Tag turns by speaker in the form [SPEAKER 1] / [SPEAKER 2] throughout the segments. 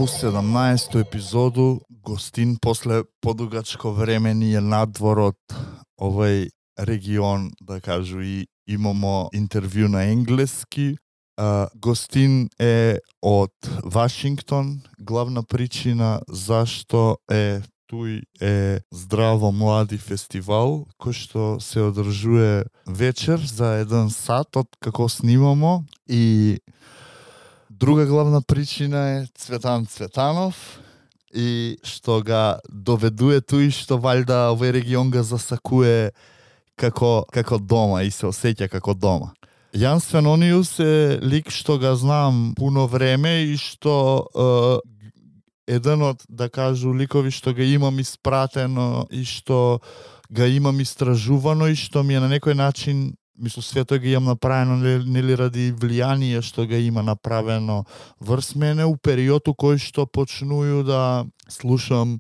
[SPEAKER 1] ову 17-ту епизоду гостин после подугачко време ни е надвор од овој регион, да кажу, и имамо интервју на енглески. Гостин е од Вашингтон. Главна причина зашто е туј е Здраво млади фестивал, кој што се одржува вечер за 1 сат од како снимамо, и друга главна причина е Цветан Цветанов, и што га доведува туј што валјда овој регион га засакуе како дома и се осеќа како дома. Јан Свенониус е лик што га знам пуно време и што еден од, да кажу, ликови што га имам испратено и што га имам истражувано и што ми е на некој начин, мислам, све тоа ги имам направено нели ради влијание што га има направено врз мене у период у кој што почнуju да слушам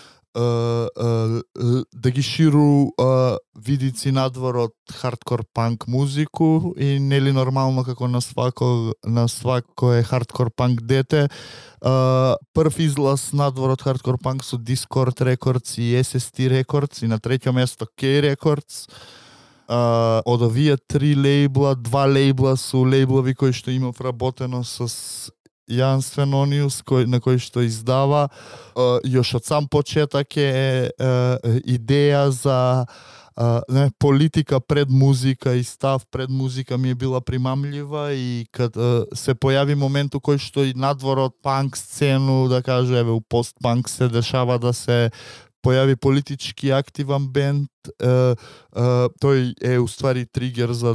[SPEAKER 1] да ги ширу видици надвор од хардкор панк музику и нели нормално како на свако е хардкор панк дете. Прв излаз надвор од хардкор панк со Discord Records и SST Records, и на треќо место K Records. Од овие 3 лейбла, 2 лейбла су лейблови кои што имав работено со Јан Свенониус, на кој што издава. Још од сам почеток е идеја за политика пред музика и став пред музика ми е била примамљива, и кога се појави момент у кој што и надвор од панк сцену, да кажу, еве у постпанк се дешава да се појави политички активен бенд, тој е уствари тригер за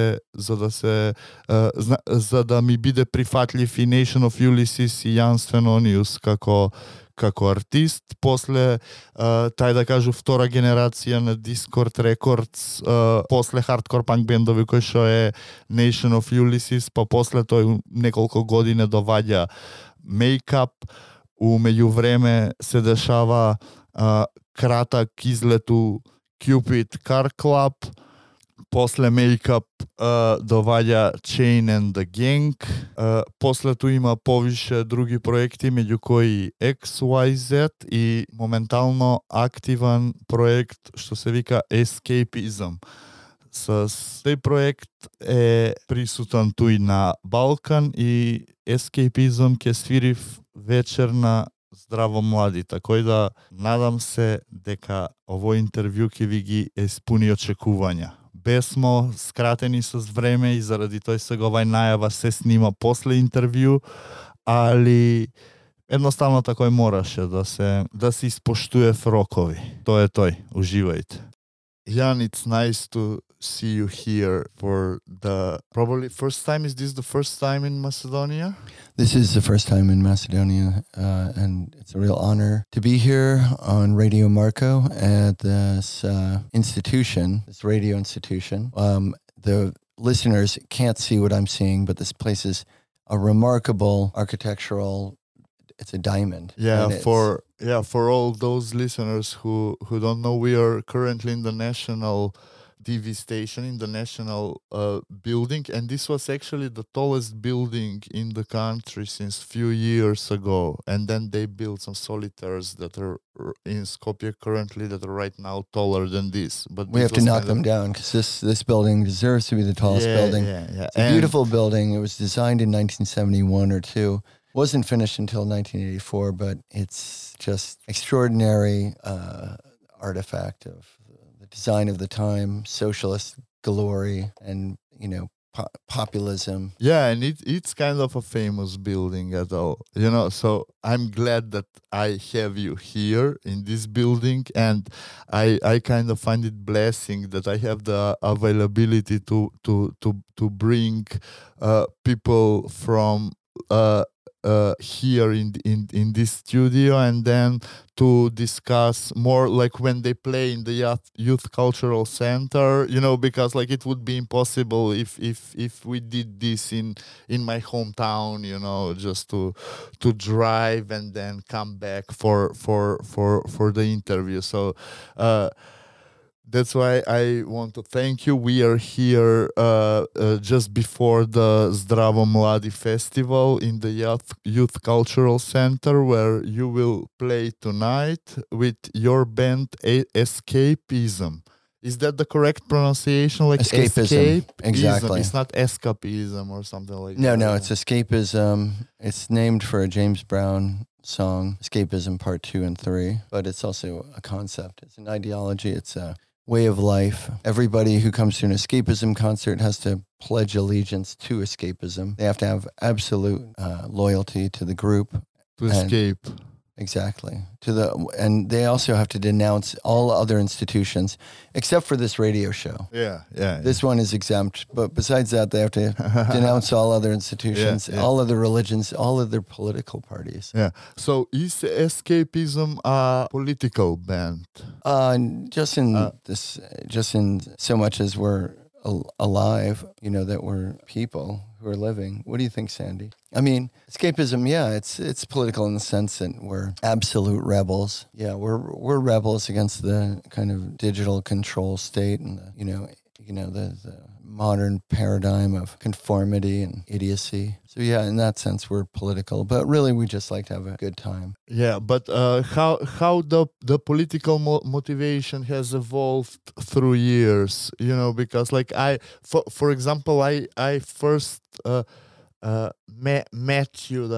[SPEAKER 1] да ми биде прифатлив и Nation of Ulysses и Јан Свенониус како артист. После тај, да кажу, втора генерација на Discord Records, после хардкор панк бендови кој што е Nation of Ulysses, па после тој неколку години доваѓа Makeup. У меѓувреме се дешава кратак излет у Cupid Car Club, после Makeup доваѓа Chain and the Gang, после тоа има повише други проекти, меѓу кои XYZ и моментално активен проект што се вика Escapism. С тој проект е присутен туј на Балкан, и Escapism ќе свирив вечер на Здраво млади, така да надам се дека овој интервју ќе ви ги испуни очекувања. Бесмо скратени со време и заради тој сега овај најава се снима после интервју, али едноставно такој мораше да се испоштуе рокови. Тоа е тој. Уживајте. Jan, it's nice to see you here for the probably first time. Is this the first time in Macedonia?
[SPEAKER 2] This is the first time in Macedonia, and it's a real honor to be here on Radio Marco at this institution, this radio institution. The listeners can't see what I'm seeing, but this place is a remarkable architectural. It's a diamond.
[SPEAKER 1] Yeah, for all those listeners who don't know, we are currently in the national TV station, in the national building, and this was actually the tallest building in the country since few years ago. And then they built some solitaires that are in Skopje currently that are right now taller than this. But
[SPEAKER 2] we have to knock them down because this building deserves to be the tallest building.
[SPEAKER 1] Yeah.
[SPEAKER 2] It's a beautiful building. It was designed in 1971 or 2. Wasn't finished until 1984, but it's just extraordinary artifact of the design of the time, socialist glory, and populism.
[SPEAKER 1] Yeah, and it's kind of a famous building at all, so I'm glad that I have you here in this building, and I kind of find it blessing that I have the availability to bring people from here in this studio, and then to discuss more like when they play in the youth cultural center, because like it would be impossible if we did this in my hometown, just to drive and then come back for the interview. So that's why I want to thank you. We are here just before the Zdravo Mladi Festival in the Youth Cultural Center, where you will play tonight with your band Escapism. Is that the correct pronunciation? Like
[SPEAKER 2] Escapism. Exactly.
[SPEAKER 1] It's not escapism or something like
[SPEAKER 2] that.
[SPEAKER 1] No,
[SPEAKER 2] it's Escapism. It's named for a James Brown song, Escapism Part 2 and 3, but it's also a concept. It's an ideology. It's a way of life. Everybody who comes to an escapism concert has to pledge allegiance to escapism. They have to have absolute loyalty to the group.
[SPEAKER 1] To escape.
[SPEAKER 2] Exactly. And they also have to denounce all other institutions, except for this radio show.
[SPEAKER 1] Yeah.
[SPEAKER 2] This one is exempt, but besides that, they have to denounce all other institutions, all other religions, all other political parties.
[SPEAKER 1] Yeah. So is Escapism a political band?
[SPEAKER 2] Just in so much as we're alive, that we're people who are living. What do you think, Sandy? I mean, escapism, it's political in the sense that we're absolute rebels. Yeah, we're rebels against the kind of digital control state and the modern paradigm of conformity and idiocy. So yeah, in that sense, we're political, but really we just like to have a good time.
[SPEAKER 1] Yeah, but how the political motivation has evolved through years, because like for example, I first met you,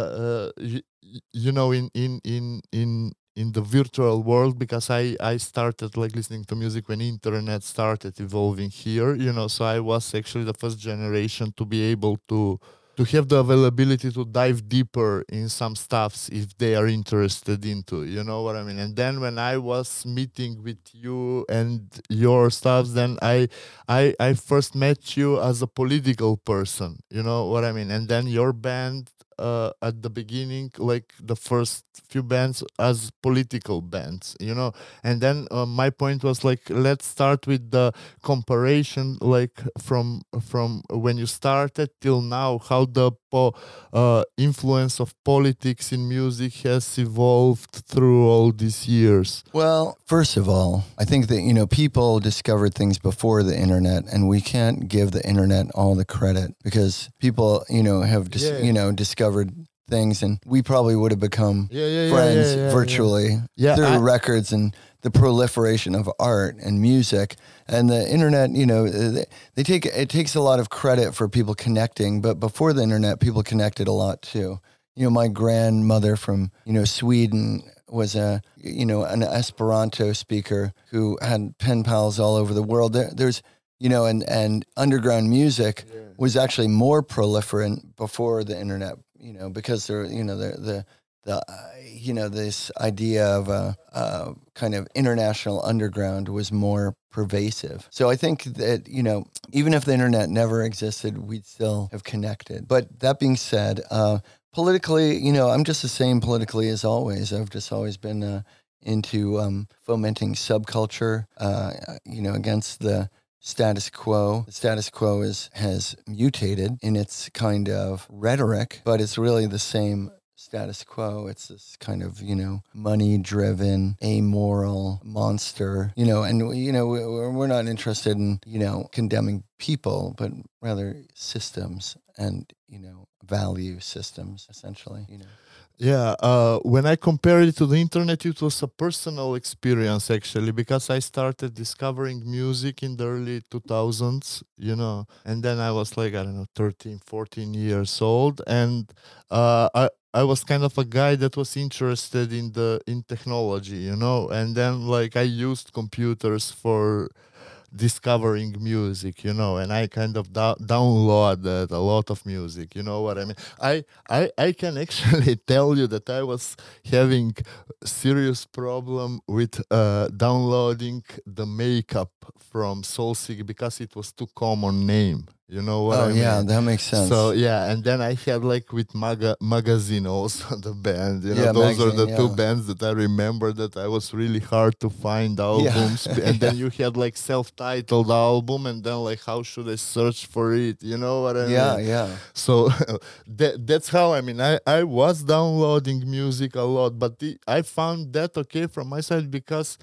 [SPEAKER 1] in the virtual world, because I started like listening to music when internet started evolving here, so I was actually the first generation to be able to have the availability to dive deeper in some stuffs if they are interested into, you know what I mean? And then when I was meeting with you and your stuffs, then I first met you as a political person, you know what I mean? And then your band at the beginning, like the first few bands as political bands, and then my point was like, let's start with the comparison, like from when you started till now, how the influence of politics in music has evolved through all these years.
[SPEAKER 2] Well, first of all, I think that people discovered things before the internet, and we can't give the internet all the credit, because people have discovered things, and we probably would have become friends virtually through records and the proliferation of art and music. And the internet, it takes a lot of credit for people connecting, but before the internet, people connected a lot too. My grandmother from Sweden was an Esperanto speaker who had pen pals all over the world. There's and underground music was actually more proliferant before the internet, because this idea of a kind of international underground was more pervasive. So I think that, even if the internet never existed, we'd still have connected. But that being said, politically, I'm just the same politically as always. I've just always been into fomenting subculture, against the status quo. The status quo has mutated in its kind of rhetoric, but it's really the same status quo. It's this kind of, money-driven, amoral monster, and, we're not interested in, condemning people, but rather systems and, value systems, essentially,
[SPEAKER 1] Yeah, when I compared it to the internet, it was a personal experience, actually, because I started discovering music in the early 2000s, and then I was like, 13, 14 years old, and I was kind of a guy that was interested in technology, and then like I used computers for discovering music, and I kind of downloaded a lot of music, you know what I mean? I can actually tell you that I was having serious problem with downloading the Makeup from Soulseek, because it was too common name. You know what I mean?
[SPEAKER 2] Yeah, that makes sense.
[SPEAKER 1] So yeah, and then I had like with Magazine also the band. Those
[SPEAKER 2] Magazine,
[SPEAKER 1] are the two bands that I remember that I was really hard to find albums. And then you had like self-titled album, and then like how should I search for it? You know what I mean?
[SPEAKER 2] Yeah.
[SPEAKER 1] So that's how I was downloading music a lot, but I found that okay from my side, because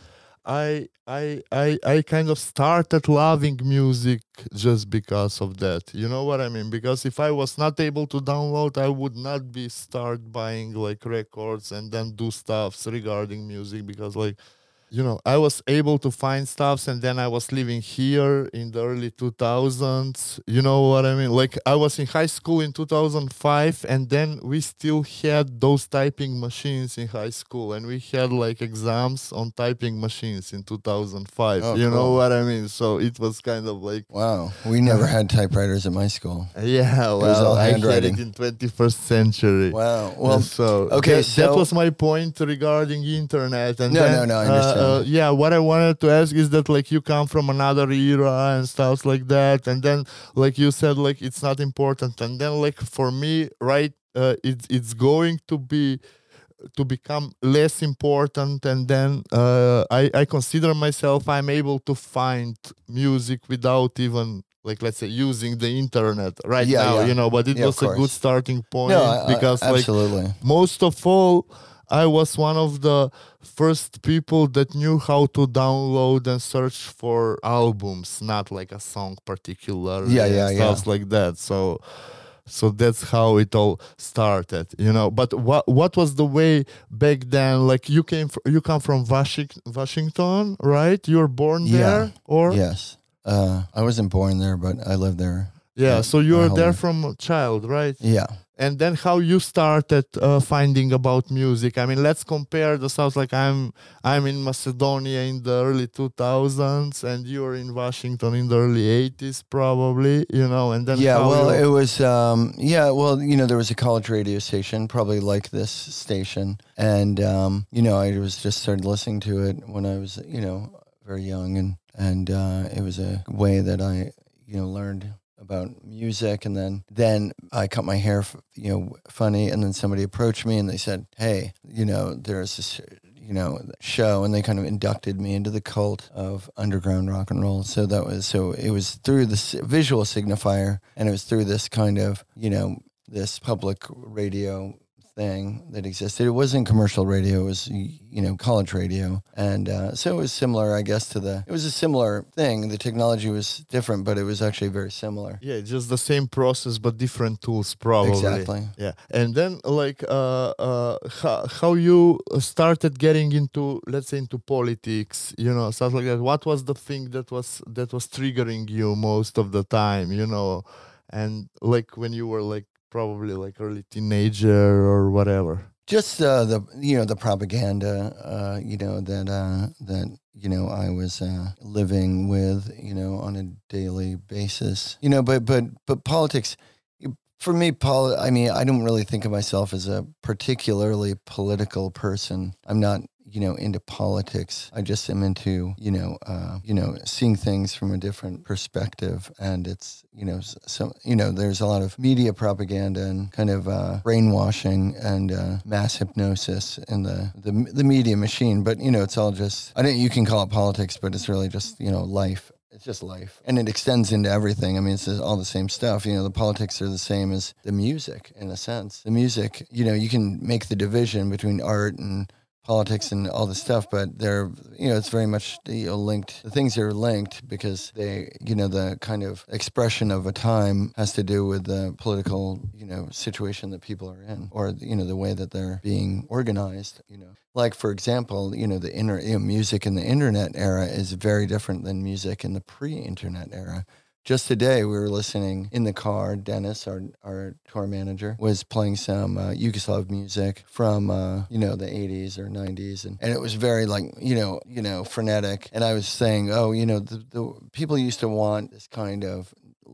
[SPEAKER 1] I kind of started loving music just because of that. You know what I mean? Because if I was not able to download, I would not be start buying like records and then do stuffs regarding music, because like, you know, I was able to find stuffs, and then I was living here in the early 2000s. You know what I mean? Like I was in high school in 2005, and then we still had those typing machines in high school, and we had like exams on typing machines in 2005.
[SPEAKER 2] Oh,
[SPEAKER 1] you know
[SPEAKER 2] cool.
[SPEAKER 1] what I mean? So it was kind of like,
[SPEAKER 2] Wow. We never had typewriters at my school.
[SPEAKER 1] yeah,
[SPEAKER 2] was
[SPEAKER 1] well,
[SPEAKER 2] all
[SPEAKER 1] I had
[SPEAKER 2] handwriting.
[SPEAKER 1] it in 21st century.
[SPEAKER 2] Wow. Well,
[SPEAKER 1] So
[SPEAKER 2] okay,
[SPEAKER 1] that
[SPEAKER 2] so-
[SPEAKER 1] was my point regarding internet. And
[SPEAKER 2] No,
[SPEAKER 1] then,
[SPEAKER 2] I understand.
[SPEAKER 1] yeah, what I wanted to ask is that like you come from another era and stuff like that, and then like you said, like it's not important, and then like for me, right, it's going to become less important, and then I consider myself I'm able to find music without even like, let's say, using the internet right
[SPEAKER 2] Yeah,
[SPEAKER 1] now,
[SPEAKER 2] yeah.
[SPEAKER 1] you know, but it
[SPEAKER 2] Yeah, of
[SPEAKER 1] was a good
[SPEAKER 2] course.
[SPEAKER 1] starting point,
[SPEAKER 2] No,
[SPEAKER 1] because like
[SPEAKER 2] absolutely.
[SPEAKER 1] most of all, I was one of the first people that knew how to download and search for albums, not like a song particularly,
[SPEAKER 2] Yeah,
[SPEAKER 1] and
[SPEAKER 2] yeah.
[SPEAKER 1] stuff like that. So that's how it all started, you know. But what was the way back then? Like you come from Washington, right? You were born
[SPEAKER 2] Yeah.
[SPEAKER 1] there, or
[SPEAKER 2] Yes. I wasn't born there, but I lived there.
[SPEAKER 1] yeah. So you
[SPEAKER 2] my
[SPEAKER 1] were
[SPEAKER 2] whole
[SPEAKER 1] there
[SPEAKER 2] life.
[SPEAKER 1] from a child, right?
[SPEAKER 2] Yeah.
[SPEAKER 1] And then how you started finding about music. I mean, let's compare the South. Like I'm in Macedonia in the early 2000s, and you're in Washington in the early 80s, probably. You know, and then
[SPEAKER 2] Yeah,
[SPEAKER 1] how
[SPEAKER 2] well,
[SPEAKER 1] you-
[SPEAKER 2] it was, well, you know, there was a college radio station, probably like this station. And, you know, I was just started listening to it when I was, you know, very young. And it was a way that I, you know, learned about music. And then I cut my hair, you know, funny. And then somebody approached me and they said, hey, you know, there's this, you know, show, and they kind of inducted me into the cult of underground rock and roll. So it was through this visual signifier, and it was through this kind of, you know, this public radio thing that existed. It wasn't commercial radio, it was, you know, college radio. And so it was similar, I guess, it was a similar thing. The technology was different, but it was actually very similar.
[SPEAKER 1] yeah, just the same process but different tools, probably.
[SPEAKER 2] Exactly.
[SPEAKER 1] Yeah, and then like how you started getting into, let's say, into politics, you know, stuff like that. What was the thing that was triggering you most of the time, you know, and like when you were like probably like early teenager or whatever?
[SPEAKER 2] Just the, you know, the propaganda, you know, that you know, I was living with, you know, on a daily basis, you know, but politics, for me, I mean, I don't really think of myself as a particularly political person. I'm not, you know, into politics. I just am into, you know, seeing things from a different perspective. And it's, you know, so, you know, there's a lot of media propaganda and kind of brainwashing and mass hypnosis in the media machine. But, you know, it's all just, you can call it politics, but it's really just, you know, life. It's just life. And it extends into everything. I mean, it's all the same stuff. You know, the politics are the same as the music, in a sense. The music, you know, you can make the division between art and politics and all this stuff, but they're, you know, it's very much, you know, linked. The things are linked because they, you know, the kind of expression of a time has to do with the political, you know, situation that people are in, or, you know, the way that they're being organized, you know. Like, for example, you know, music in the internet era is very different than music in the pre-internet era. Just today, we were listening in the car. Dennis, our tour manager, was playing some Yugoslav music from you know, the 80s or 90s, and it was very like, you know, frenetic. And I was saying, oh, you know, the people used to want this kind of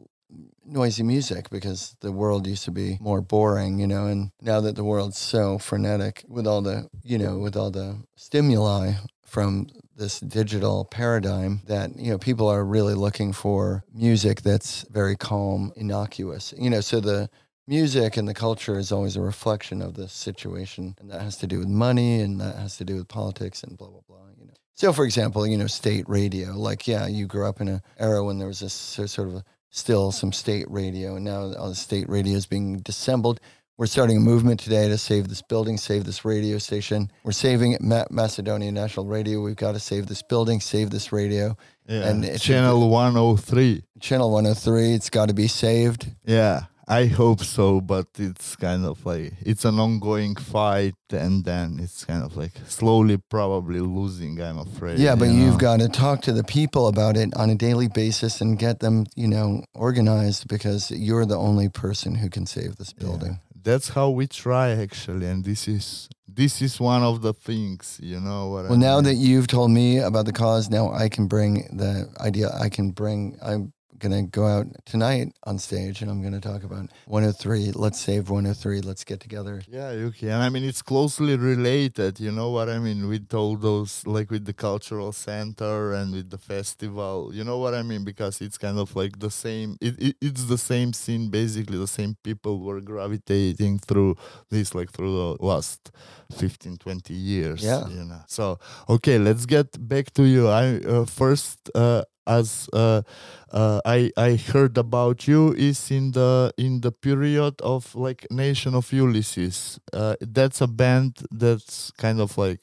[SPEAKER 2] noisy music because the world used to be more boring, you know, and now that the world's so frenetic with all the, you know, with all the stimuli from this digital paradigm, that, you know, people are really looking for music that's very calm, innocuous, you know. So the music and the culture is always a reflection of the situation, and that has to do with money, and that has to do with politics and blah, blah, blah, you know. So, for example, you know, state radio, like, yeah, you grew up in an era when there was this sort of still some state radio, and now all the state radio is being dissembled, we're starting a movement today to save this building, save this radio station. We're saving Macedonia National Radio. We've got to save this building, save this radio.
[SPEAKER 1] Yeah.
[SPEAKER 2] And it's
[SPEAKER 1] Channel 103.
[SPEAKER 2] Channel 103, it's got to be saved.
[SPEAKER 1] Yeah, I hope so, but it's kind of like, it's an ongoing fight, and then it's kind of like slowly probably losing, I'm afraid.
[SPEAKER 2] Yeah, but you've got to talk to the people about it on a daily basis and get them, organized, because you're the only person who can save this building.
[SPEAKER 1] Yeah. That's how we try, actually, and this is one of the things, you know what I mean?
[SPEAKER 2] Now that you've told me about the cause, now I can bring the idea. I'm going to go out tonight on stage, and I'm going to talk about 103. Let's save 103. Let's get together.
[SPEAKER 1] Yeah, you can. I mean, it's closely related, you know what I mean, with all those, like with the cultural center and with the festival, you know what I mean, because it's kind of like the same, it's the same scene, basically the same people were gravitating through this, like through the last 15, 20 years.
[SPEAKER 2] Yeah.
[SPEAKER 1] So, okay, let's get back to you. I heard about you is in the period of like Nation of Ulysses. That's a band that's kind of like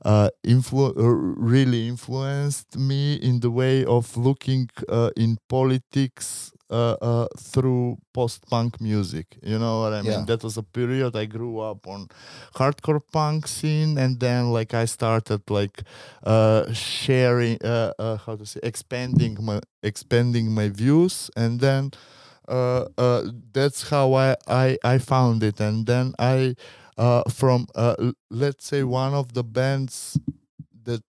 [SPEAKER 1] really influenced me in the way of looking in politics through post-punk music. You know what I mean?
[SPEAKER 2] Yeah.
[SPEAKER 1] That was a period I grew up on hardcore punk scene, and then like I started like sharing expanding my views, and then that's how I found it. And then I from let's say one of the bands that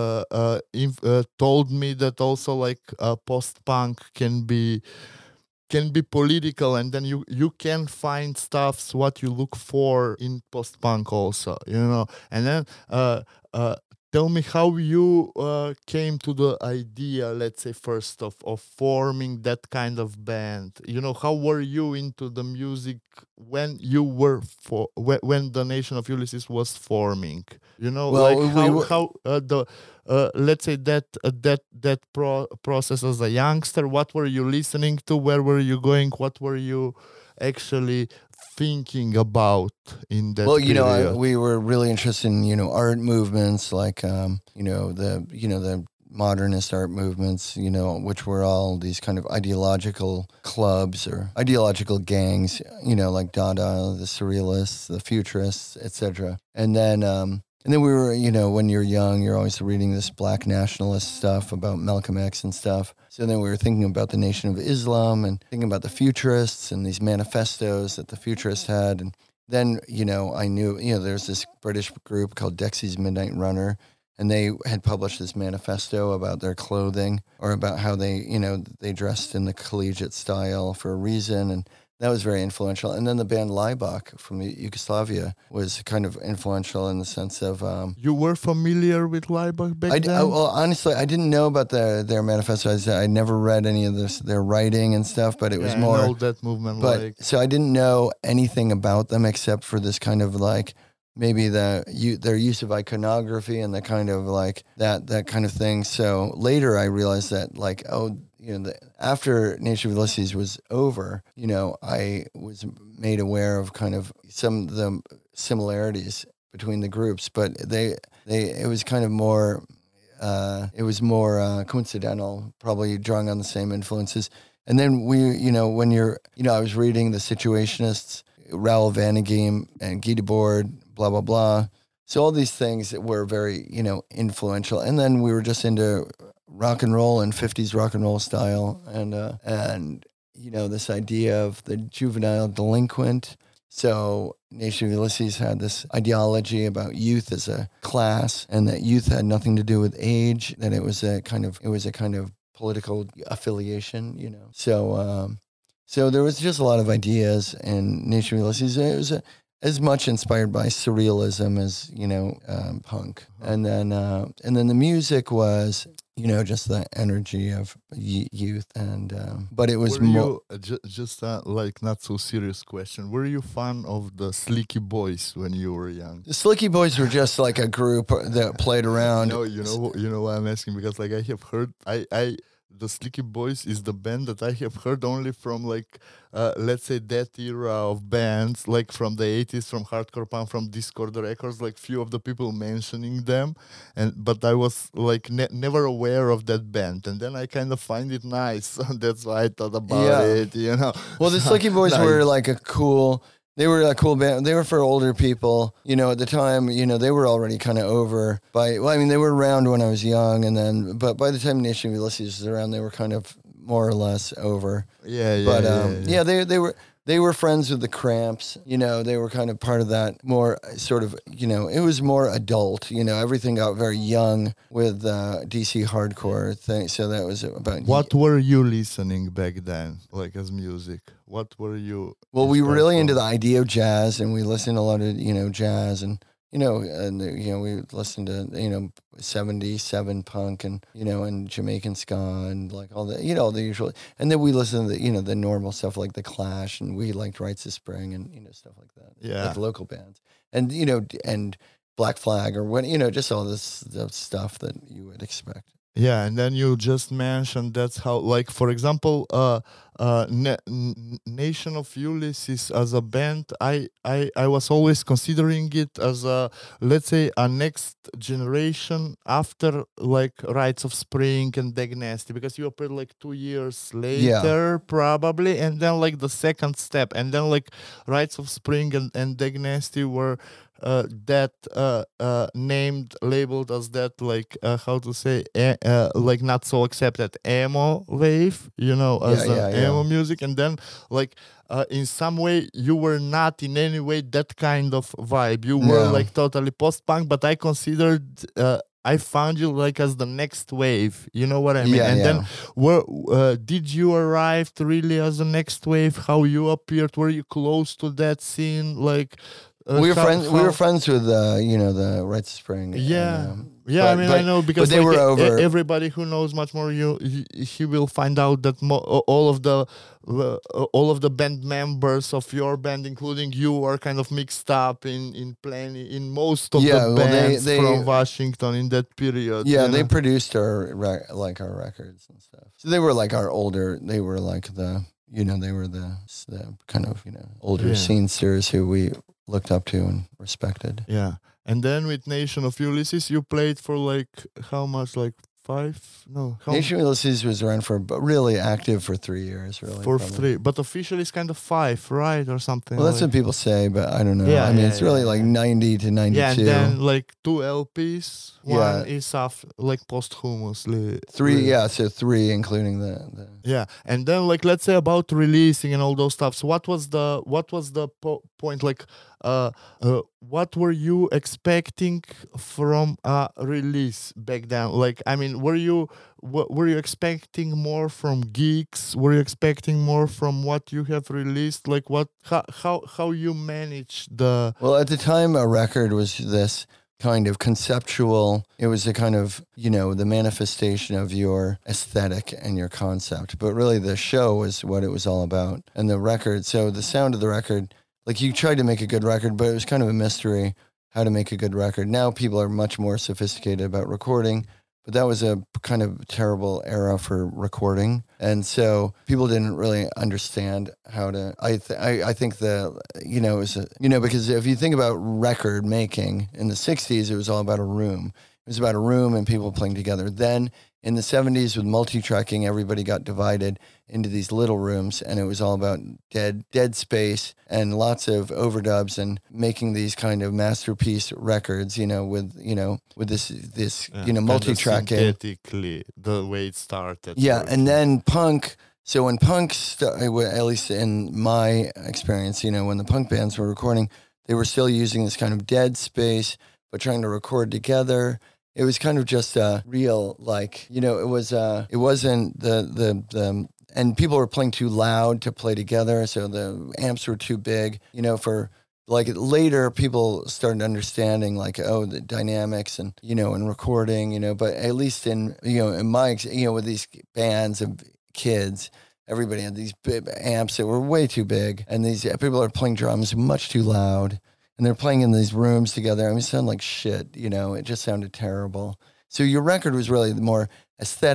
[SPEAKER 1] told me that also like post-punk can be political, and then you can find stuffs what you look for in post-punk also, and then tell me how you came to the idea, let's say first of forming that kind of band. How were you into the music when you were when the Nation of Ulysses was forming? Let's say that process as a youngster. What were you listening to? Where were you going? What were you actually thinking about in that period?
[SPEAKER 2] We were really interested in art movements, like the modernist art movements, which were all these kind of ideological clubs or ideological gangs, like Dada, the Surrealists, the Futurists, etc. And then we were, when you're young, you're always reading this black nationalist stuff about Malcolm X and stuff. So then we were thinking about the Nation of Islam and thinking about the Futurists and these manifestos that the Futurists had. And then, I knew, there's this British group called Dexy's Midnight Runner, and they had published this manifesto about their clothing, or about how they, they dressed in the collegiate style for a reason. And that was very influential. And then the band Laibach from Yugoslavia was kind of influential in the sense of...
[SPEAKER 1] you were familiar with Laibach back then?
[SPEAKER 2] Well, honestly, I didn't know about their manifesto. I never read any of their writing and stuff, but it was more...
[SPEAKER 1] I know that movement.
[SPEAKER 2] So I didn't know anything about them except for this kind of like... maybe their use of iconography and the kind of like that kind of thing. So later I realized that like, after Nation of Ulysses was over, I was made aware of kind of some of the similarities between the groups, but it was kind of more, coincidental, probably drawing on the same influences. And then I was reading the Situationists, Raoul Vaneigem and Guy Debord, blah, blah, blah. So all these things were very, influential. And then we were just into rock and roll and 50s rock and roll style. And this idea of the juvenile delinquent. So Nation of Ulysses had this ideology about youth as a class, and that youth had nothing to do with age, that it was a kind of political affiliation, So there was just a lot of ideas in Nation of Ulysses. It was as much inspired by surrealism as punk, and then the music was just the energy of youth, and but it was more.
[SPEAKER 1] Just like not so serious question. Were you fan of the Slicky Boys when you were young?
[SPEAKER 2] The Slicky Boys were just like a group that played around.
[SPEAKER 1] No, you know why I'm asking, because like I have heard the Sleeky Boys is the band that I have heard only from like let's say that era of bands, like from the 80s, from hardcore punk, from Discord Records, like few of the people mentioning them, but I was like never aware of that band, and then I kind of find it nice. That's why I thought about it, you know.
[SPEAKER 2] Well, the Sleeky Boys
[SPEAKER 1] Nice.
[SPEAKER 2] were like they were a cool band. They were for older people, you know, at the time, you know, they were already kind of over they were around when I was young, but by the time Nation of Ulysses was around, they were kind of more or less over. They were friends with the Cramps, you know, they were kind of part of that more sort of, you know, it was more adult, you know, everything got very young with DC hardcore thing. So that was about...
[SPEAKER 1] What were you listening back then, like as music? What were you...
[SPEAKER 2] Well, we were really into the idea of jazz, and we listened to a lot of, you know, jazz and... we listened to, 77 punk and, and Jamaican ska and like all the, the usual. And then we listened to the normal stuff like The Clash, and we liked Rites of Spring and, stuff like that.
[SPEAKER 1] Yeah.
[SPEAKER 2] Like local bands. And, and Black Flag or what, just all this stuff that you would expect.
[SPEAKER 1] Yeah, and then you just mentioned that's how, like, for example, Nation of Ulysses as a band, I was always considering it as a, let's say, a next generation after, like, Rites of Spring and Dag Nasty, because you appeared, like, 2 years later, probably, and then, like, the second step, and then, like, Rites of Spring and Dag Nasty were named, labeled as that, like, how to say, like not so accepted emo wave, as emo music. And then, like, in some way, you were not in any way that kind of vibe. You were like totally post-punk, but I considered, I found you like as the next wave, you know what I mean? Then, did you arrive really as the next wave? How you appeared? Were you close to that scene? Like,
[SPEAKER 2] we were friends with the Rites of Spring.
[SPEAKER 1] I mean, I know, because
[SPEAKER 2] they were over.
[SPEAKER 1] Everybody who knows much more, he will find out that all of the band members of your band, including you, are kind of mixed up in most of the bands from Washington in that period.
[SPEAKER 2] Yeah, they produced our records and stuff. So they were like our older. They were like the they were the kind of older scenesters who we looked up to and respected.
[SPEAKER 1] Yeah. And then with Nation of Ulysses, you played for like how much? Like 5? No.
[SPEAKER 2] Nation of Ulysses was around really active for 3 years, really.
[SPEAKER 1] For 3. But officially it's kind of 5, right? Or something.
[SPEAKER 2] Well, that's what people say, but I don't know. It's really like 90 to 92.
[SPEAKER 1] Yeah, and then like 2 LPs. One is like posthumously.
[SPEAKER 2] 3, so 3, including the.
[SPEAKER 1] Yeah, and then like let's say about releasing and all those stuff. So what was the point? Like, what were you expecting from a release back then? Like, I mean, were you expecting more from gigs? Were you expecting more from what you have released? Like, how you manage the?
[SPEAKER 2] Well, at the time, a record was this kind of conceptual. It was a kind of, the manifestation of your aesthetic and your concept. But really the show was what it was all about. And the record, so the sound of the record, like you tried to make a good record, but it was kind of a mystery how to make a good record. Now people are much more sophisticated about recording, but that was a kind of terrible era for recording. And so people didn't really understand how to, I think it was, because if you think about record making in the 60s, it was all about a room. It was about a room and people playing together. Then in the 70s with multi-tracking, everybody got divided into these little rooms, and it was all about dead space and lots of overdubs and making these kind of masterpiece records, with this multi-tracking.
[SPEAKER 1] Synthetically, the way it started.
[SPEAKER 2] Yeah, and then punk. So when punk, at least in my experience, when the punk bands were recording, they were still using this kind of dead space, but trying to record together. It was kind of just a real, like, it wasn't the and people were playing too loud to play together. So the amps were too big, for like later people started understanding like, the dynamics and, and recording, but at least in my, with these bands of kids, everybody had these big amps that were way too big. And these people are playing drums much too loud. And they're playing in these rooms together. I mean, it sounded like shit, it just sounded terrible. So your record was really more aesthetic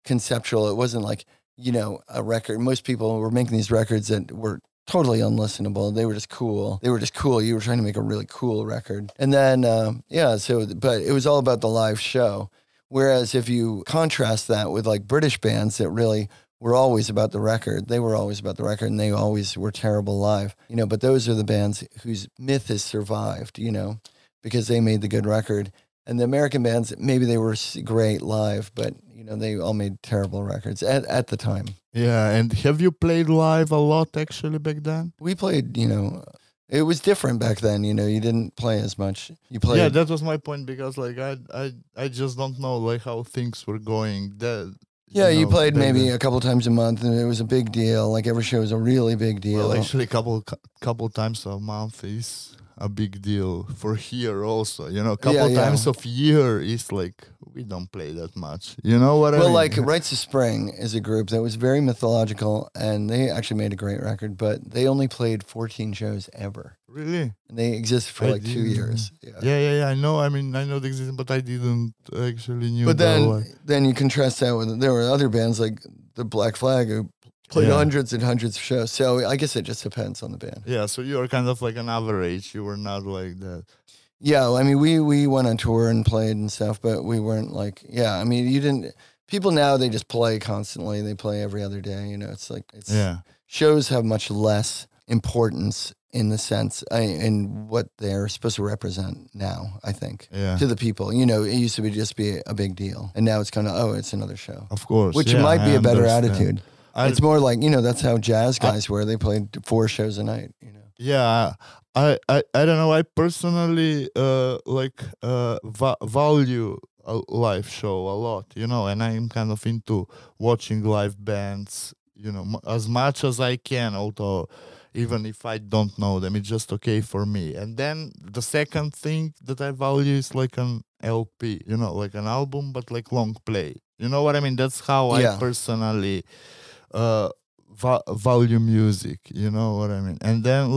[SPEAKER 2] conceptual. It wasn't like, a record. Most people were making these records that were totally unlistenable. They were just cool. You were trying to make a really cool record. And then, but it was all about the live show. Whereas if you contrast that with like British bands that really were always about the record, they were always about the record and they always were terrible live, but those are the bands whose myth has survived, because they made the good record. And the American bands, maybe they were great live, but they all made terrible records at the time.
[SPEAKER 1] Yeah, and have you played live a lot actually back then?
[SPEAKER 2] We played, it was different back then. You didn't play as much. You played.
[SPEAKER 1] Yeah, that was my point, because like I just don't know like how things were going.
[SPEAKER 2] You played maybe a couple times a month, and it was a big deal. Like every show was a really big deal.
[SPEAKER 1] Well, actually, couple times a month is a big deal for here also. Couple times of year is like we don't play that much. You know what I mean?
[SPEAKER 2] Well, like Rites of Spring is a group that was very mythological, and they actually made a great record, but they only played 14 shows ever.
[SPEAKER 1] Really?
[SPEAKER 2] And they existed for 2 years.
[SPEAKER 1] Yeah. I know. I mean, I know they existed, but I didn't actually knew.
[SPEAKER 2] But then you contrast that with, there were other bands like the Black Flag who played hundreds and hundreds of shows. So I guess it just depends on the band.
[SPEAKER 1] Yeah, so you were kind of like an average. You were not like that.
[SPEAKER 2] Yeah, I mean, we went on tour and played and stuff, but we weren't like, you didn't, people now, they just play constantly. They play every other day, it's like, shows have much less importance in the sense, in what they're supposed to represent now, I think, to the people. It used to just be a big deal. And now it's kind of, it's another show.
[SPEAKER 1] Of course.
[SPEAKER 2] Which might be a better attitude. It's more like, that's how jazz guys were. They played 4 shows a night,
[SPEAKER 1] Yeah, I don't know. I personally value a live show a lot, and I'm kind of into watching live bands, as much as I can, although even if I don't know them, it's just okay for me. And then the second thing that I value is like an LP, like an album, but like long play. You know what I mean? That's how I personally value music, you know what I mean? And then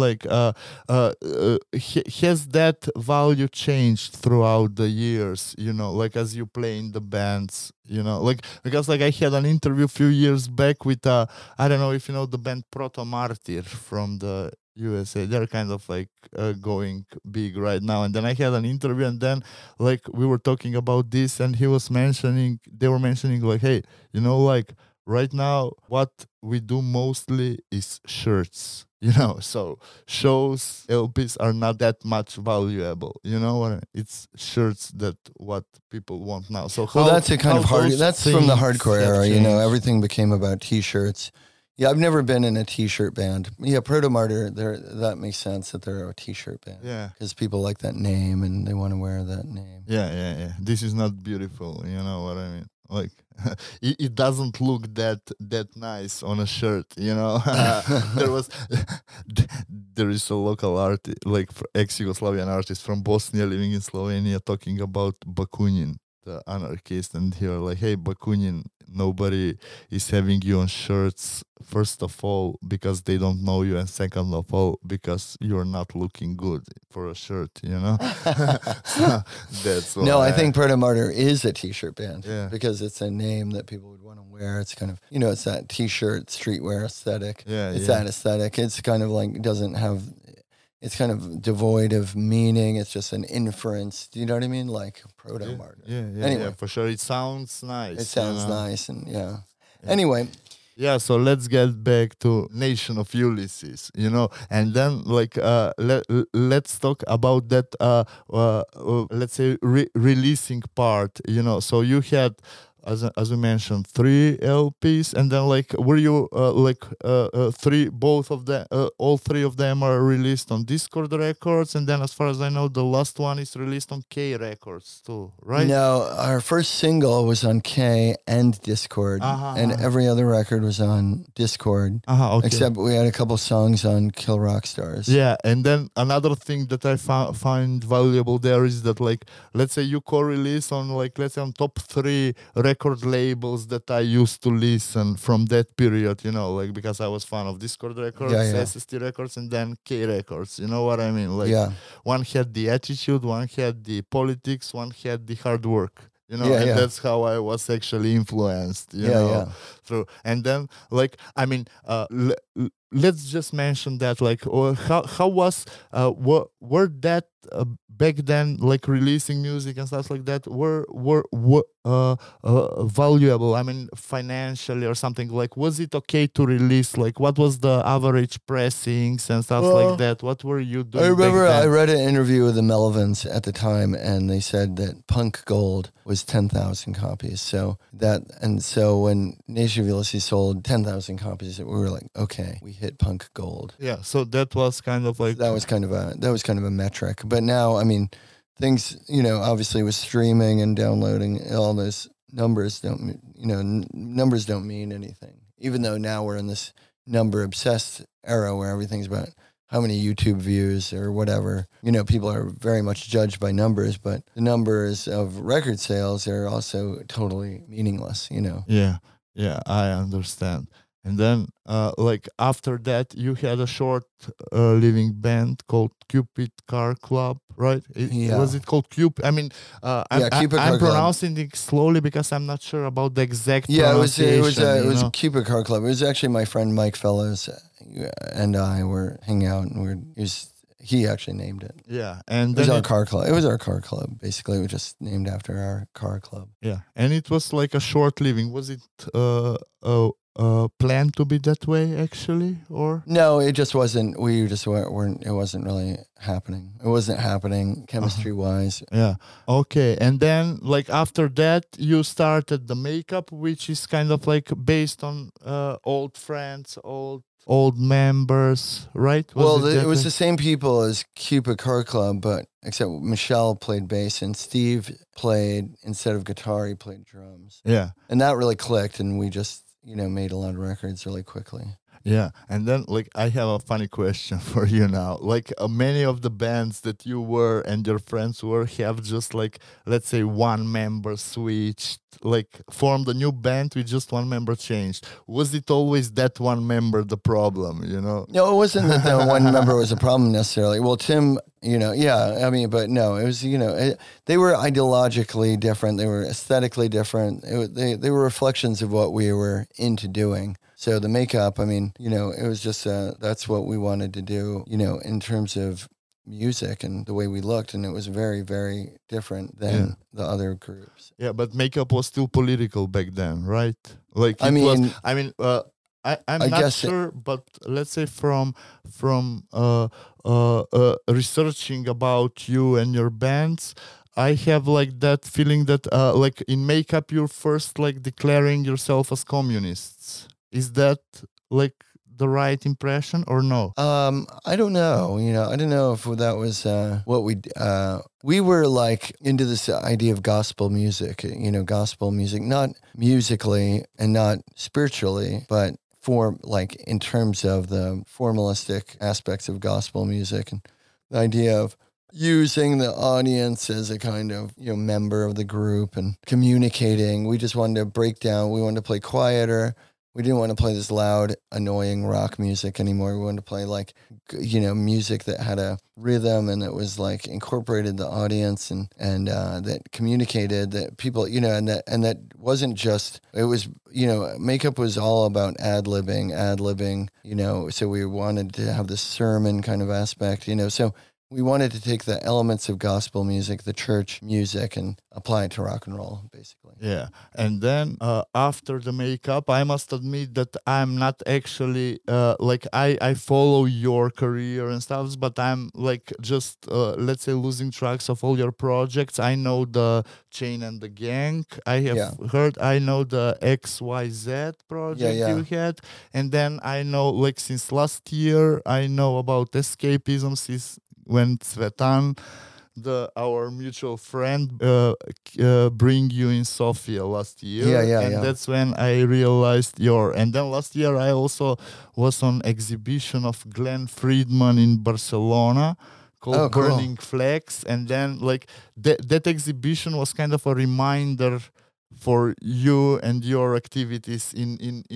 [SPEAKER 1] has that value changed throughout the years, like as you play in the bands, because I had an interview a few years back with I don't know if you know the band Proto Martyr from the USA. They're kind of going big right now. And then I had an interview, and then we were talking about this, and they were mentioning hey, right now, what we do mostly is shirts, so shows, LPs are not that much valuable, it's shirts that what people want now. So
[SPEAKER 2] that's a kind of hard, that's from the hardcore era, everything became about t-shirts. Yeah, I've never been in a t-shirt band. Yeah, Proto Martyr, that makes sense that they're a t-shirt band.
[SPEAKER 1] Yeah.
[SPEAKER 2] Because people like that name and they want to wear that name.
[SPEAKER 1] Yeah. This is not beautiful, you know what I mean? It doesn't look that nice on a shirt, there is a local artist, ex-Yugoslavian artist from Bosnia living in Slovenia, talking about Bakunin, the anarchist, and he were hey, Bakunin, nobody is having you on shirts, first of all because they don't know you, and second of all because you're not looking good for a shirt, So that's why.
[SPEAKER 2] No, I think Proto Martyr is a t-shirt band, because it's a name that people would want to wear. It's kind of, it's that t-shirt streetwear aesthetic. It's that aesthetic. It's kind of it's kind of devoid of meaning. It's just an inference. Do you know what I mean? Like Proto Martyr.
[SPEAKER 1] Anyway, for sure. It sounds nice.
[SPEAKER 2] It sounds nice, and Anyway.
[SPEAKER 1] Yeah, so let's get back to Nation of Ulysses, and then let's talk about that, let's say releasing part, so you had, as we mentioned, 3 LPs, and then were you all 3 of them are released on Discord Records, and then as far as I know, the last one is released on K Records too, right?
[SPEAKER 2] No, our first single was on K and Discord, and every other record was on Discord,
[SPEAKER 1] okay.
[SPEAKER 2] Except we had a couple songs on Kill Rock Stars.
[SPEAKER 1] Yeah, and then another thing that I find valuable there is that let's say you co-release on let's say on top 3 record labels that I used to listen from that period, because I was fan of Discord Records, SST Records, and then K Records, you know what I mean? One had the attitude, one had the politics, one had the hard work, and
[SPEAKER 2] yeah.
[SPEAKER 1] that's how I was actually influenced,
[SPEAKER 2] Yeah.
[SPEAKER 1] through. And then, like, I mean, let's just mention that, like, how was were that back then, like, releasing music and stuff like that, were valuable, I mean, financially or something, like, was it okay to release, like, what was the average pressings and stuff like that? What were you doing
[SPEAKER 2] I remember
[SPEAKER 1] back
[SPEAKER 2] I
[SPEAKER 1] then?
[SPEAKER 2] read an interview with the Melvins at the time, and they said that Punk Gold was 10,000 copies. So when Nation of Ulysses sold 10,000 copies, we were like, okay, we hit Punk Gold.
[SPEAKER 1] Yeah, so that was kind of like,
[SPEAKER 2] That was kind of a metric. But now, I mean, things, obviously with streaming and downloading, all those numbers numbers don't mean anything. Even though now we're in this number obsessed era where everything's about how many YouTube views or whatever. People are very much judged by numbers, but the numbers of record sales are also totally meaningless,
[SPEAKER 1] Yeah, I understand. And then, like, after that, you had a short living band called Cupid Car Club, right?
[SPEAKER 2] Yeah.
[SPEAKER 1] Was it called Cupid? I mean,
[SPEAKER 2] Cupid Car
[SPEAKER 1] I'm
[SPEAKER 2] Club.
[SPEAKER 1] pronouncing it slowly because I'm not sure about the exact
[SPEAKER 2] Yeah,
[SPEAKER 1] pronunciation.
[SPEAKER 2] it was Cupid Car Club. It was actually my friend Mike Fellows and I were hanging out, and he actually named it.
[SPEAKER 1] Yeah, and
[SPEAKER 2] it was our car club. It was our car club. Basically, it was just named after our car club.
[SPEAKER 1] Yeah, and it was like a short living. Was it planned to be that way, actually, or
[SPEAKER 2] no? It just wasn't. We just weren't. It wasn't really happening. It wasn't happening chemistry wise.
[SPEAKER 1] Yeah. Okay. And then, like, after that, you started the Makeup, which is kind of like based on old friends, old members, right?
[SPEAKER 2] It was the same people as Cupid Car Club, but except Michelle played bass and Steve played, instead of guitar, he played drums.
[SPEAKER 1] Yeah.
[SPEAKER 2] And that really clicked, and we just, made a lot of records really quickly.
[SPEAKER 1] Yeah, and then, like, I have a funny question for you now. Like, many of the bands that you were and your friends were have just, like, let's say, one member switched, like, formed a new band with just one member changed. Was it always that one member the problem,
[SPEAKER 2] No, it wasn't that the one member was a problem necessarily. Well, Tim, but no, it was, they were ideologically different. They were aesthetically different. They were reflections of what we were into doing. So the Makeup, I mean, it was just, that's what we wanted to do, in terms of music and the way we looked. And it was very, very different than the other groups.
[SPEAKER 1] Yeah, but Makeup was still political back then, right? Like,
[SPEAKER 2] I'm
[SPEAKER 1] not sure, but let's say from researching about you and your bands, I have, like, that feeling that like, in Makeup you're first, like, declaring yourself as communists. Is that, like, the right impression or no?
[SPEAKER 2] I don't know. I don't know if that was what we were, like, into this idea of gospel music, gospel music, not musically and not spiritually, but like, in terms of the formalistic aspects of gospel music, and the idea of using the audience as a kind of, member of the group and communicating. We just wanted to break down. We wanted to play quieter. We didn't want to play this loud, annoying rock music anymore. We wanted to play, like, music that had a rhythm and that was, like, incorporated the audience and that communicated, that people, and that wasn't just, it was, Makeup was all about ad-libbing, so we wanted to have this sermon kind of aspect, so we wanted to take the elements of gospel music, the church music, and apply it to rock and roll, basically.
[SPEAKER 1] Yeah. And then after the Makeup, I must admit that I'm not actually, like, I follow your career and stuff, but I'm, like, just, let's say, losing tracks of all your projects. I know the Chain and the Gang. I have heard, I know the XYZ project you had. And then I know, like, since last year, I know about Escapism, when Cvetan, our mutual friend, bring you in Sofia last year. And that's when I realized and then last year I also was on exhibition of Glenn Friedman in Barcelona called Burning Flags. And then, like, that exhibition was kind of a reminder for you and your activities in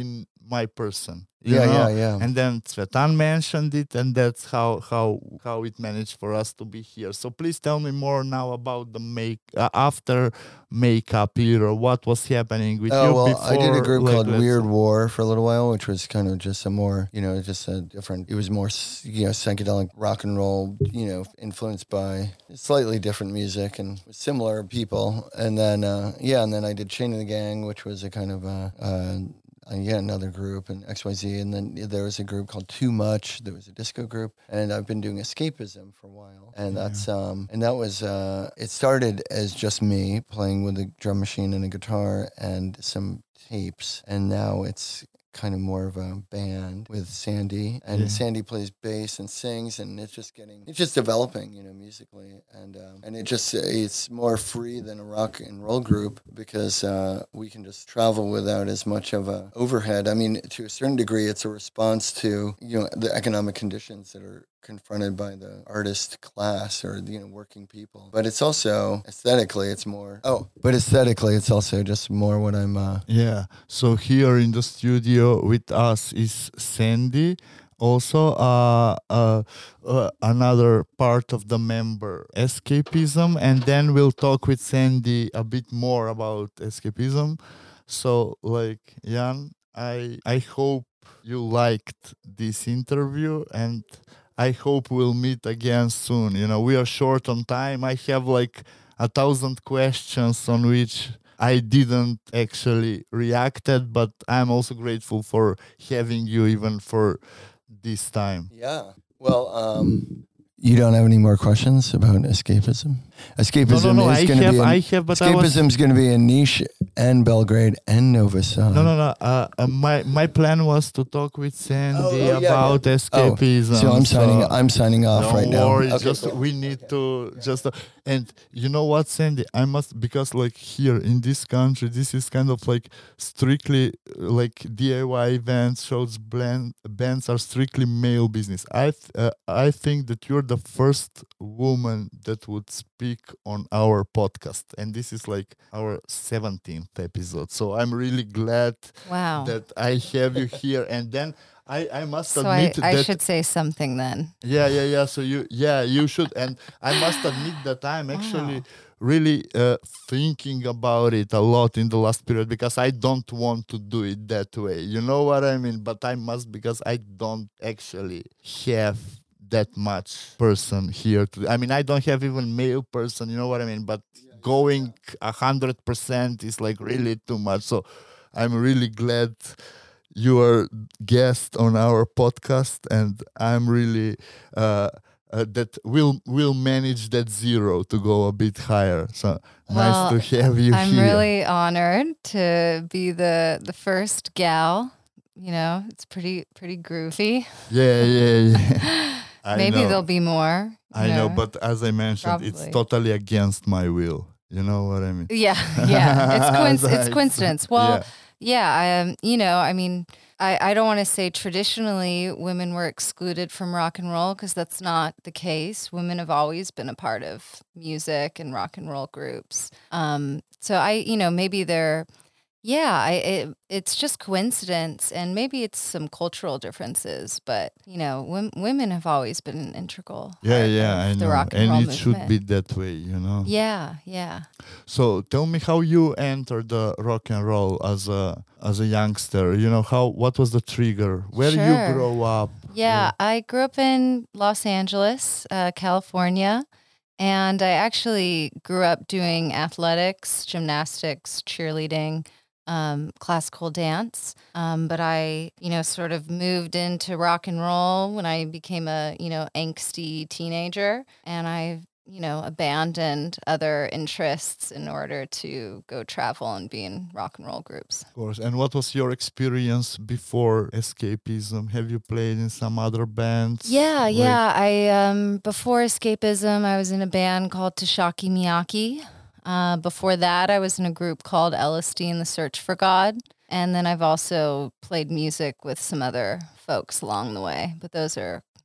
[SPEAKER 1] my person.
[SPEAKER 2] Yeah.
[SPEAKER 1] And then Tsvetan mentioned it, and that's how it managed for us to be here. So please tell me more now about the after makeup era. What was happening with you before?
[SPEAKER 2] I did a group called Weird War for a little while, which was kind of just a more, just a different. It was more, psychedelic rock and roll, influenced by slightly different music and similar people. And then, and then I did Chain of the Gang, which was a kind of another group, and XYZ, and then there was a group called Too Much. There was a disco group, and I've been doing Escapism for a while, and that's and that was it started as just me playing with a drum machine and a guitar and some tapes, and now it's kind of more of a band with Sandy, and Sandy plays bass and sings, and it's just developing, musically, and it's more free than a rock and roll group because we can just travel without as much of a overhead. I mean, to a certain degree, it's a response to the economic conditions that are confronted by the artist class or working people, but it's also aesthetically it's also just more what I'm
[SPEAKER 1] so here in the studio with us is Sandy, also another part of the member Escapism, and then we'll talk with Sandy a bit more about Escapism. So Jan, I hope you liked this interview, and I hope we'll meet again soon. We are short on time. I have 1,000 questions on which I didn't actually reacted, but I'm also grateful for having you even for this time.
[SPEAKER 2] Yeah. Well, you don't have any more questions about Escapism? Escapism
[SPEAKER 1] no,
[SPEAKER 2] is going to be
[SPEAKER 1] Escapism
[SPEAKER 2] is going to be in Niš and Belgrade and Novi Sad.
[SPEAKER 1] No. My plan was to talk with Sandy about Escapism.
[SPEAKER 2] So I'm signing off right now.
[SPEAKER 1] Don't worry. Okay, we need to and you know what, Sandy? I must, because here in this country, this is kind of strictly DIY events, shows, bands are strictly male business. I think that you're the first woman that would speak on our podcast, and this is our 17th episode, so I'm really glad that I have you here. And then I must admit that
[SPEAKER 3] I should say something then.
[SPEAKER 1] So you should, and I must admit that I'm actually really thinking about it a lot in the last period, because I don't want to do it that way, you know what I mean, but I must, because I don't actually have that much person here I mean, I don't have even male person, you know what I mean, but going 100% is really too much. So I'm really glad you are guest on our podcast, and I'm really that we'll manage that zero to go a bit higher. So nice to have you
[SPEAKER 3] I'm
[SPEAKER 1] here.
[SPEAKER 3] I'm really honored to be the first gal. It's pretty groovy.
[SPEAKER 1] Yeah.
[SPEAKER 3] Maybe there'll be more.
[SPEAKER 1] I know, but as I mentioned, It's totally against my will. You know what I mean?
[SPEAKER 3] Yeah. It's coincidence. Well, I mean, I don't want to say traditionally women were excluded from rock and roll, because that's not the case. Women have always been a part of music and rock and roll groups. So maybe they're, it's just coincidence, and maybe it's some cultural differences, but women have always been an integral part of the rock and roll movement.
[SPEAKER 1] It should be that way,
[SPEAKER 3] Yeah.
[SPEAKER 1] So tell me how you entered the rock and roll as a youngster. What was the trigger? Where did you grow up?
[SPEAKER 3] Yeah, I grew up in Los Angeles, California. And I actually grew up doing athletics, gymnastics, cheerleading, classical dance. But I, sort of moved into rock and roll when I became a, angsty teenager. And I, abandoned other interests in order to go travel and be in rock and roll groups.
[SPEAKER 1] Of course. And what was your experience before Escapism? Have you played in some other bands?
[SPEAKER 3] Yeah. I before Escapism, I was in a band called Tashaki Miyaki. Before that, I was in a group called LSD and the Search for God. And then I've also played music with some other folks along the way. But those are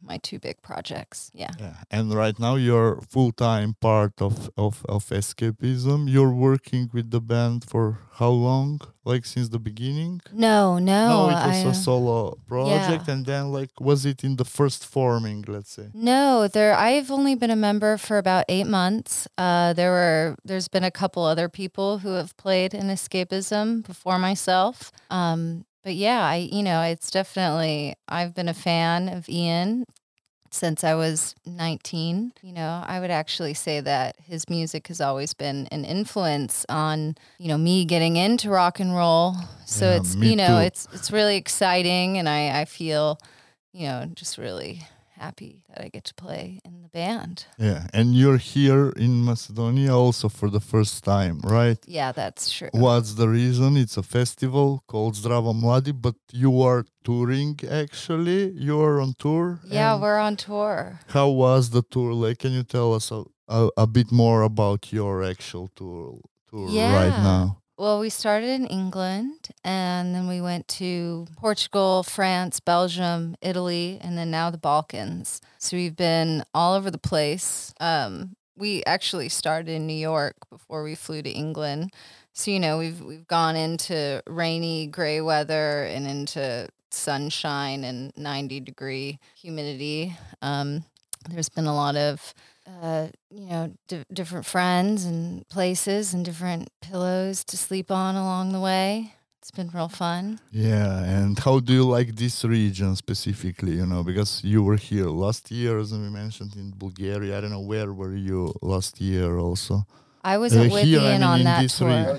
[SPEAKER 3] my two big projects. Yeah.
[SPEAKER 1] And right now you're full-time part of Escapism. You're working with the band for how long? Like since the beginning?
[SPEAKER 3] No,
[SPEAKER 1] it was a solo project. And then was it in the first forming, let's say?
[SPEAKER 3] No, I've only been a member for about 8 months. There's been a couple other people who have played in Escapism before myself. But yeah, it's definitely, I've been a fan of Ian since I was 19. I would actually say that his music has always been an influence on, me getting into rock and roll. So it's, it's really exciting, and I feel, just really happy that I get to play in the band.
[SPEAKER 1] Yeah, and you're here in Macedonia also for the first time, right?
[SPEAKER 3] Yeah, that's true.
[SPEAKER 1] What's the reason? It's a festival called Zdravo Mladi, but you are touring actually. You are on tour.
[SPEAKER 3] Yeah, we're on tour.
[SPEAKER 1] How was the tour? Can you tell us a bit more about your actual tour right now?
[SPEAKER 3] Well, we started in England, and then we went to Portugal, France, Belgium, Italy, and then now the Balkans. So we've been all over the place. We actually started in New York before we flew to England. So, we've gone into rainy, gray weather and into sunshine and 90-degree humidity. There's been a lot of different friends and places and different pillows to sleep on along the way. It's been real fun.
[SPEAKER 1] Yeah, and how do you like this region specifically, because you were here last year, as we mentioned, in Bulgaria. I don't know, where were you last year also?
[SPEAKER 3] I wasn't with Ian on that tour.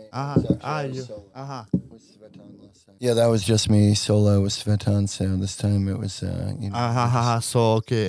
[SPEAKER 2] Yeah, that was just me solo with Svetan. So this time it was,
[SPEAKER 1] So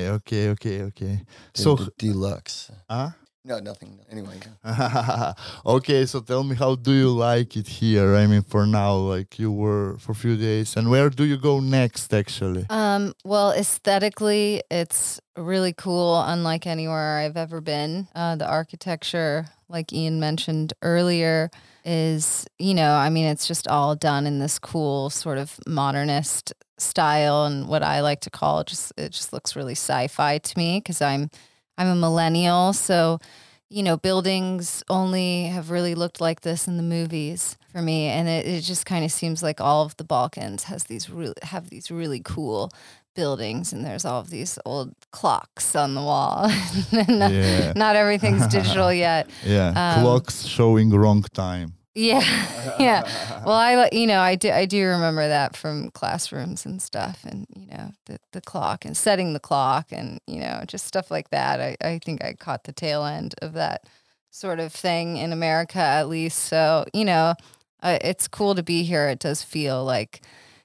[SPEAKER 1] okay. So
[SPEAKER 2] the deluxe. No, nothing. Anyway.
[SPEAKER 1] Okay, so tell me, how do you like it here? I mean, for now, you were for a few days, and where do you go next, actually?
[SPEAKER 3] Well, aesthetically, it's really cool, unlike anywhere I've ever been. The architecture, like Ian mentioned earlier, is, it's just all done in this cool sort of modernist style, and what I like to call it just looks really sci-fi to me, because I'm a millennial, so, buildings only have really looked like this in the movies for me, and it just kind of seems like all of the Balkans have these really cool buildings, and there's all of these old clocks on the wall. Not everything's digital yet.
[SPEAKER 1] Yeah, clocks showing wrong time.
[SPEAKER 3] Yeah. Well, I do remember that from classrooms and stuff, and the clock and setting the clock, and just stuff like that. I think I caught the tail end of that sort of thing in America, at least. So it's cool to be here. It does feel like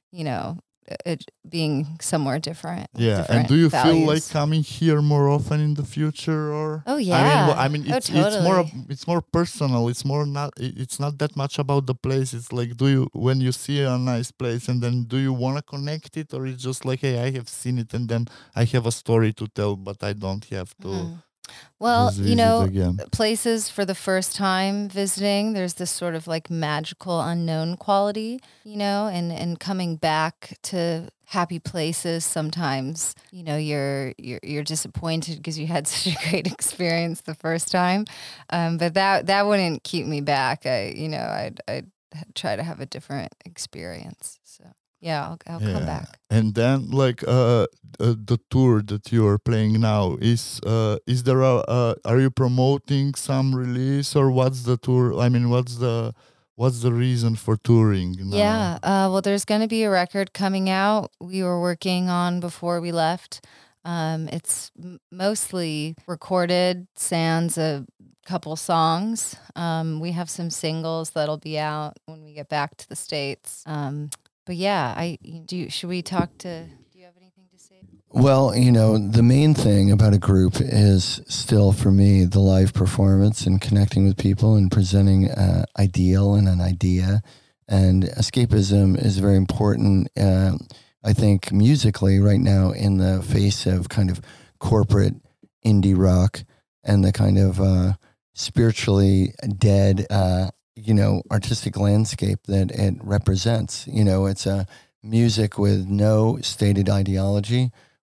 [SPEAKER 3] it being somewhere different.
[SPEAKER 1] Yeah,
[SPEAKER 3] different
[SPEAKER 1] and do you
[SPEAKER 3] values.
[SPEAKER 1] feel like coming here more often in the future, or?
[SPEAKER 3] Oh yeah.
[SPEAKER 1] Totally. It's more personal. It's not that much about the place. It's like, when you see a nice place, and then do you want to connect it, or it's just like, hey, I have seen it, and then I have a story to tell, but I don't have to.
[SPEAKER 3] Well, places for the first time visiting, there's this sort of magical unknown quality, and coming back to happy places sometimes, you're disappointed because you had such a great experience the first time. But that wouldn't keep me back. I'd try to have a different experience. So yeah, I'll come back.
[SPEAKER 1] And then the tour that you are playing now, is there are you promoting some release, or what's the tour? I mean, what's the reason for touring now?
[SPEAKER 3] Yeah, well, there's going to be a record coming out we were working on before we left. It's mostly recorded, sans a couple songs. We have some singles that'll be out when we get back to the States. But yeah, should we talk to, do you have anything to say?
[SPEAKER 2] Well, the main thing about a group is still, for me, the live performance and connecting with people and presenting an ideal and an idea. And Escapism is very important, I think, musically right now, in the face of kind of corporate indie rock and the kind of spiritually dead artistic landscape that it represents. It's a music with no stated ideology,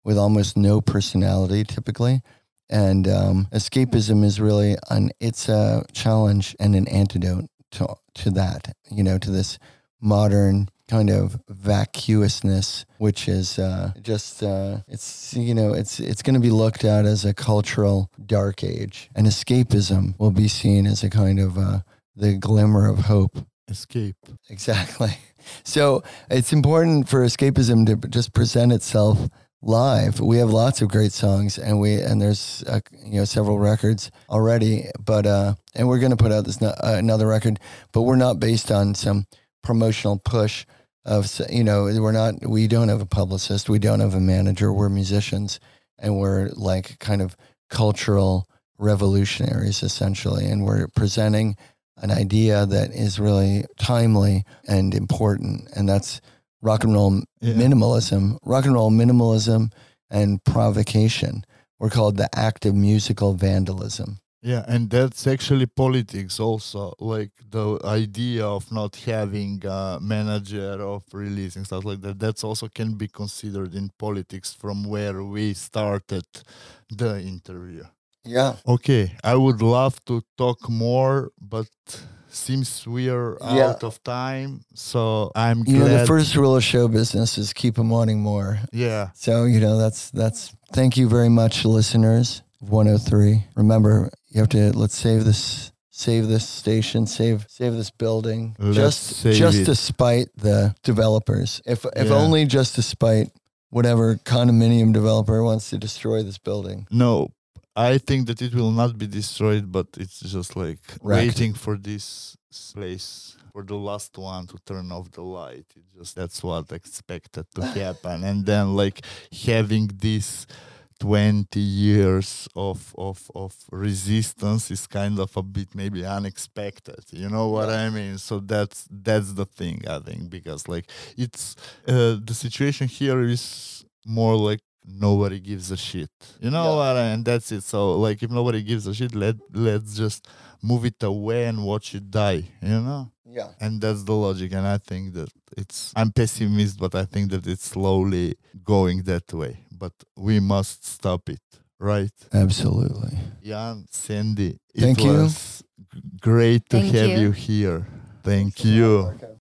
[SPEAKER 2] with almost no personality typically. And escapism is really it's a challenge and an antidote to that, to this modern kind of vacuousness, which is it's going to be looked at as a cultural dark age, and escapism will be seen as a kind of the glimmer of hope.
[SPEAKER 1] Escape.
[SPEAKER 2] Exactly. So it's important for escapism to just present itself live. We have lots of great songs, and there's several records already, but and we're going to put out this another record, but we're not based on some promotional push of, we don't have a publicist, we don't have a manager, we're musicians, and we're like kind of cultural revolutionaries essentially, and we're presenting an idea that is really timely and important, and that's rock and roll minimalism and provocation. We're called the active musical vandalism.
[SPEAKER 1] Yeah, and that's actually politics also, like the idea of not having a manager of releasing stuff like that. That's also can be considered in politics from where we started the interview.
[SPEAKER 2] Yeah.
[SPEAKER 1] Okay, I would love to talk more, but seems we are out of time, so I'm glad.
[SPEAKER 2] The first rule of show business is keep them wanting more.
[SPEAKER 1] Yeah.
[SPEAKER 2] So, that's thank you very much, listeners of 103. Remember, you have to, let's save this station, save this building. Just to spite the developers. If only just to spite whatever condominium developer wants to destroy this building.
[SPEAKER 1] No, I think that it will not be destroyed, but it's just like waiting for this place, for the last one to turn off the light. That's what expected to happen. And then like having this 20 years of resistance is kind of a bit maybe unexpected. You know what I mean? So that's the thing, I think, because like it's the situation here is more like nobody gives a shit. You know what? And that's it. So like if nobody gives a shit, let's just move it away and watch it die,
[SPEAKER 2] Yeah.
[SPEAKER 1] And that's the logic. And I think that I'm pessimist, but I think that it's slowly going that way. But we must stop it, right?
[SPEAKER 2] Absolutely.
[SPEAKER 1] Jan, Sandy,
[SPEAKER 2] Thank you.
[SPEAKER 1] Was great to have you here. Thank you.